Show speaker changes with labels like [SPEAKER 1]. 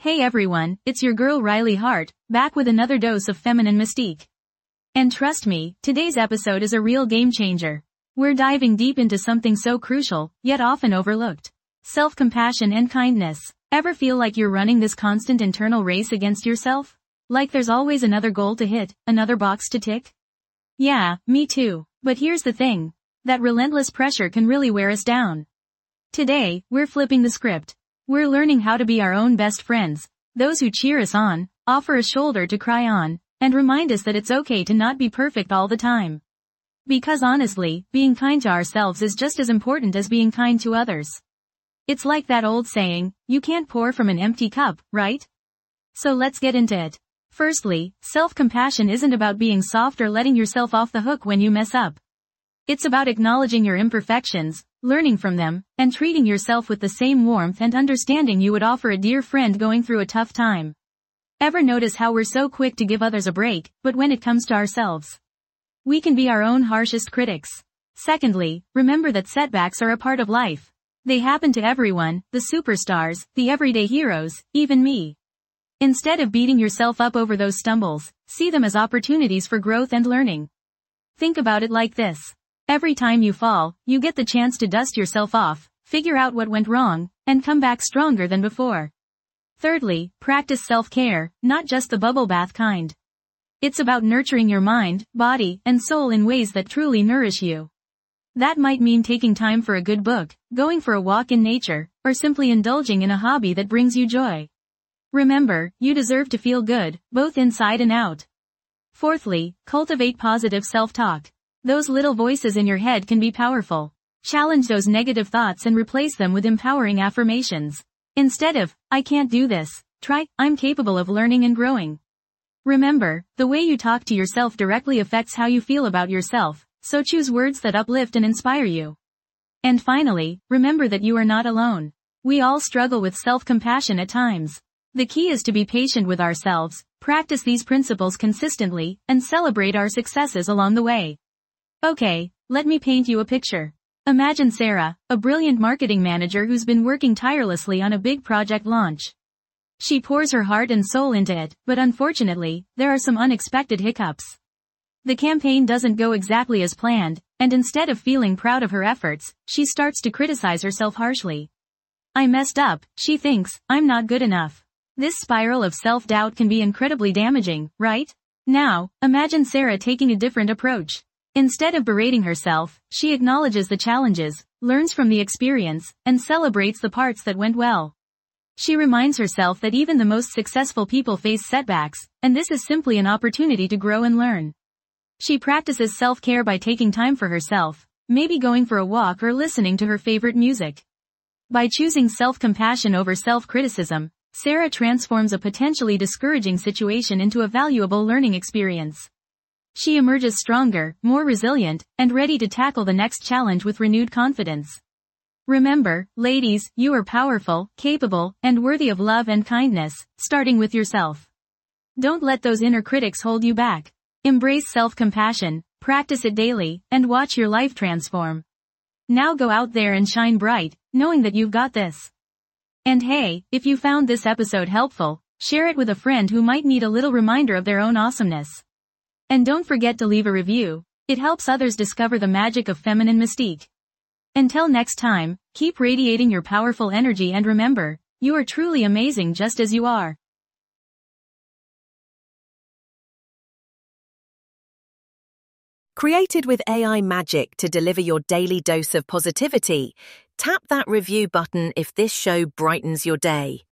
[SPEAKER 1] Hey everyone, it's your girl Riley Hart, back with another dose of feminine mystique. And trust me, today's episode is a real game changer. We're diving deep into something so crucial, yet often overlooked. Self-compassion and kindness. Ever feel like you're running this constant internal race against yourself? Like there's always another goal to hit, another box to tick? Yeah, me too. But here's the thing. That relentless pressure can really wear us down. Today, we're flipping the script. We're learning how to be our own best friends, those who cheer us on, offer a shoulder to cry on, and remind us that it's okay to not be perfect all the time. Because honestly, being kind to ourselves is just as important as being kind to others. It's like that old saying, you can't pour from an empty cup, right? So let's get into it. Firstly, self-compassion isn't about being soft or letting yourself off the hook when you mess up. It's about acknowledging your imperfections, learning from them, and treating yourself with the same warmth and understanding you would offer a dear friend going through a tough time. Ever notice how we're so quick to give others a break, but when it comes to ourselves, we can be our own harshest critics? Secondly, remember that setbacks are a part of life. They happen to everyone, the superstars, the everyday heroes, even me. Instead of beating yourself up over those stumbles, see them as opportunities for growth and learning. Think about it like this. Every time you fall, you get the chance to dust yourself off, figure out what went wrong, and come back stronger than before. Thirdly, practice self-care, not just the bubble bath kind. It's about nurturing your mind, body, and soul in ways that truly nourish you. That might mean taking time for a good book, going for a walk in nature, or simply indulging in a hobby that brings you joy. Remember, you deserve to feel good, both inside and out. Fourthly, cultivate positive self-talk. Those little voices in your head can be powerful. Challenge those negative thoughts and replace them with empowering affirmations. Instead of, I can't do this, try, I'm capable of learning and growing. Remember, the way you talk to yourself directly affects how you feel about yourself, so choose words that uplift and inspire you. And finally, remember that you are not alone. We all struggle with self-compassion at times. The key is to be patient with ourselves, practice these principles consistently, and celebrate our successes along the way. Okay, let me paint you a picture. Imagine Sarah, a brilliant marketing manager who's been working tirelessly on a big project launch. She pours her heart and soul into it, but unfortunately, there are some unexpected hiccups. The campaign doesn't go exactly as planned, and instead of feeling proud of her efforts, she starts to criticize herself harshly. I messed up, she thinks, I'm not good enough. This spiral of self-doubt can be incredibly damaging, right? Now, imagine Sarah taking a different approach. Instead of berating herself, she acknowledges the challenges, learns from the experience, and celebrates the parts that went well. She reminds herself that even the most successful people face setbacks, and this is simply an opportunity to grow and learn. She practices self-care by taking time for herself, maybe going for a walk or listening to her favorite music. By choosing self-compassion over self-criticism, Sarah transforms a potentially discouraging situation into a valuable learning experience. She emerges stronger, more resilient, and ready to tackle the next challenge with renewed confidence. Remember, ladies, you are powerful, capable, and worthy of love and kindness, starting with yourself. Don't let those inner critics hold you back. Embrace self-compassion, practice it daily, and watch your life transform. Now go out there and shine bright, knowing that you've got this. And hey, if you found this episode helpful, share it with a friend who might need a little reminder of their own awesomeness. And don't forget to leave a review. It helps others discover the magic of feminine mystique. Until next time, keep radiating your powerful energy and remember, you are truly amazing just as you are.
[SPEAKER 2] Created with AI magic to deliver your daily dose of positivity, tap that review button if this show brightens your day.